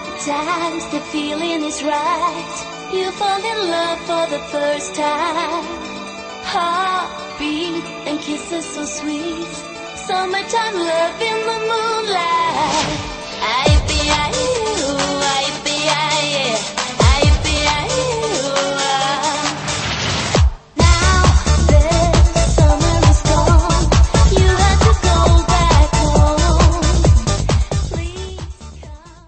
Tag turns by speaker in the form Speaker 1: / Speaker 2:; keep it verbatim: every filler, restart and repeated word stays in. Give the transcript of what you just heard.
Speaker 1: Times the feeling is right. You fall in love for the first time. Heartbeat and kisses so sweet. Summertime love in the moonlight. I be I